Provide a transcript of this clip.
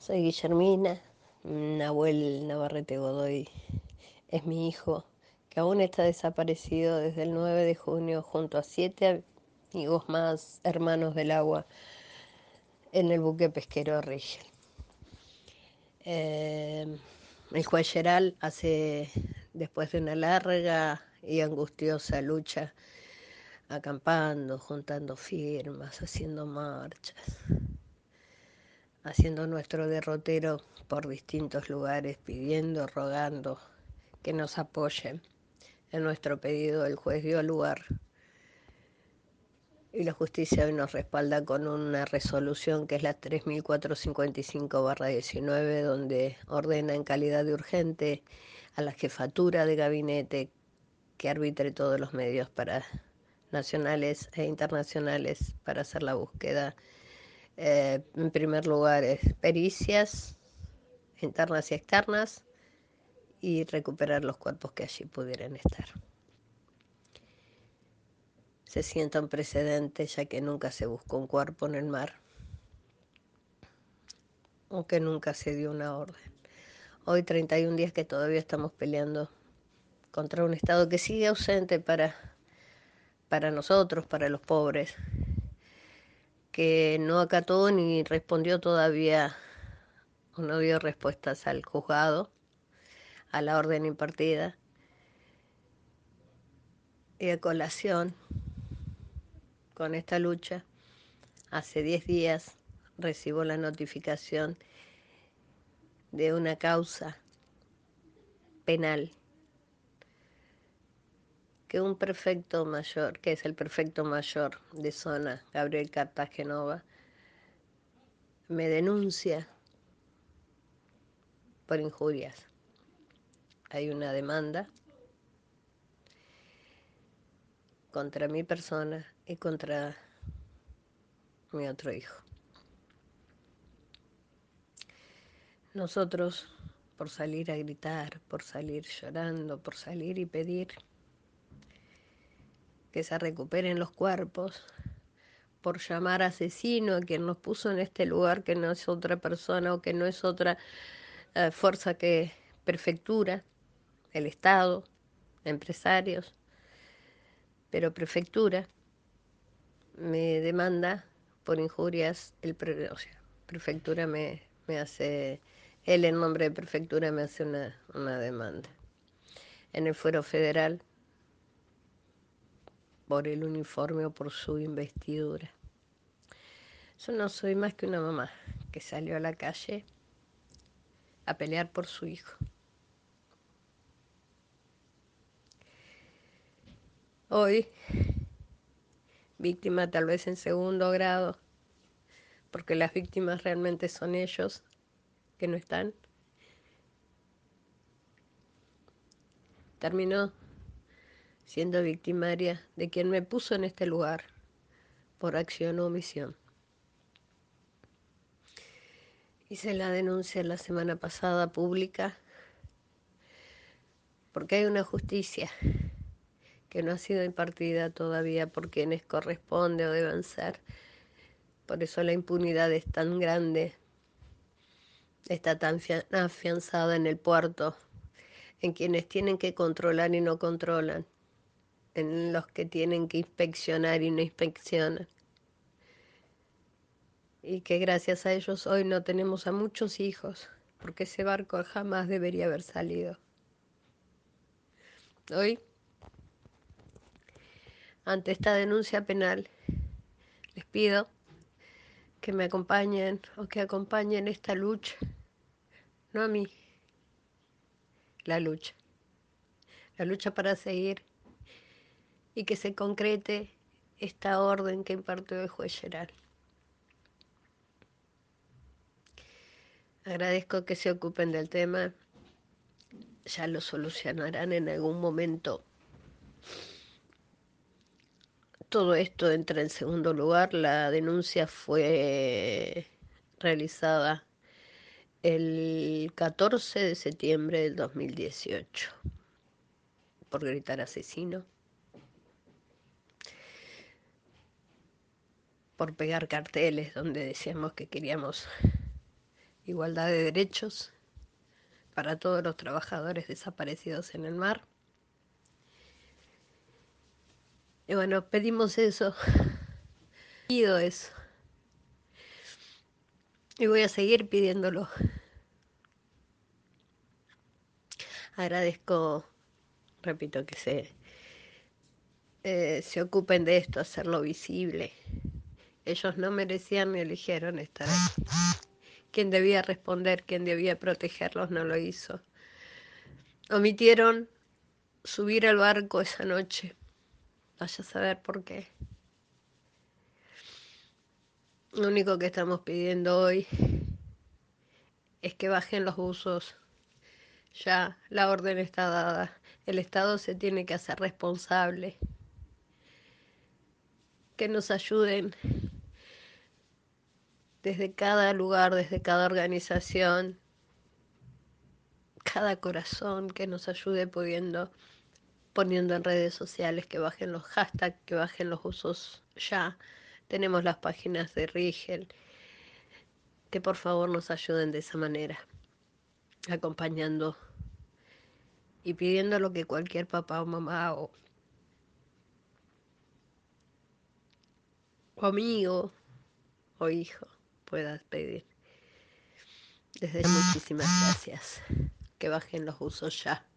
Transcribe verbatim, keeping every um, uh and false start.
Soy Guillermina, Nahuel Navarrete Godoy es mi hijo, que aún está desaparecido desde el nueve de junio junto a siete amigos más hermanos del agua en el buque pesquero Rigel. Eh, el juez Geral hace, después de una larga y angustiosa lucha, acampando, juntando firmas, haciendo marchas, haciendo nuestro derrotero por distintos lugares, pidiendo, rogando que nos apoyen en nuestro pedido. El juez dio lugar y la justicia hoy nos respalda con una resolución que es la tres mil cuatrocientos cincuenta y cinco barra diecinueve, donde ordena en calidad de urgente a la jefatura de gabinete que arbitre todos los medios para nacionales e internacionales para hacer la búsqueda. Eh, en primer lugar, es pericias internas y externas y recuperar los cuerpos que allí pudieran estar. Se sienta un precedente, ya que nunca se buscó un cuerpo en el mar, aunque nunca se dio una orden. Hoy, treinta y un días que todavía estamos peleando contra un Estado que sigue ausente para, para nosotros, para los pobres, que no acató ni respondió todavía, o no dio respuestas al juzgado, a la orden impartida. Y a colación, con esta lucha, hace diez días recibo la notificación de una causa penal que un prefecto mayor, que es el prefecto mayor de zona, Gabriel Cartagenova, me denuncia por injurias. Hay una demanda contra mi persona y contra mi otro hijo. Nosotros, por salir a gritar, por salir llorando, por salir y pedir que se recuperen los cuerpos, por llamar asesino a quien nos puso en este lugar, que no es otra persona o que no es otra eh, fuerza que prefectura, el Estado, empresarios, pero prefectura me demanda por injurias, el pre, o sea, prefectura me, me hace, él en nombre de prefectura me hace una, una demanda. En el fuero federal, por el uniforme o por su investidura. Yo no soy más que una mamá que salió a la calle a pelear por su hijo. Hoy, víctima tal vez en segundo grado, porque las víctimas realmente son ellos que no están, terminó siendo victimaria de quien me puso en este lugar por acción o omisión. Hice la denuncia la semana pasada pública porque hay una justicia que no ha sido impartida todavía por quienes corresponde o deben ser. Por eso la impunidad es tan grande, está tan afianzada en el puerto, en quienes tienen que controlar y no controlan, en los que tienen que inspeccionar y no inspeccionan. Y que gracias a ellos hoy no tenemos a muchos hijos, porque ese barco jamás debería haber salido. Hoy, ante esta denuncia penal, les pido que me acompañen o que acompañen esta lucha, no a mí, la lucha, la lucha para seguir y que se concrete esta orden que impartió el juez Geral. Agradezco que se ocupen del tema, ya lo solucionarán en algún momento. Todo esto entra en segundo lugar. La denuncia fue realizada el catorce de septiembre del dos mil dieciocho por gritar asesino, por pegar carteles donde decíamos que queríamos igualdad de derechos para todos los trabajadores desaparecidos en el mar. Y bueno, pedimos eso, pido eso, y voy a seguir pidiéndolo. Agradezco, repito, que se, eh, se ocupen de esto, hacerlo visible. Ellos no merecían ni eligieron estar ahí. Quien debía responder, quien debía protegerlos, no lo hizo. Omitieron subir al barco esa noche. Vaya a saber por qué. Lo único que estamos pidiendo hoy es que bajen los buzos. Ya la orden está dada. El Estado se tiene que hacer responsable. Que nos ayuden desde cada lugar, desde cada organización, cada corazón, que nos ayude pudiendo, poniendo en redes sociales, que bajen los hashtags, que bajen los usos ya. Tenemos las páginas de Rigel, que por favor nos ayuden de esa manera, acompañando y pidiendo lo que cualquier papá o mamá o, o amigo o hijo pueda pedir. Desde ya, muchísimas gracias. Que bajen los usos ya.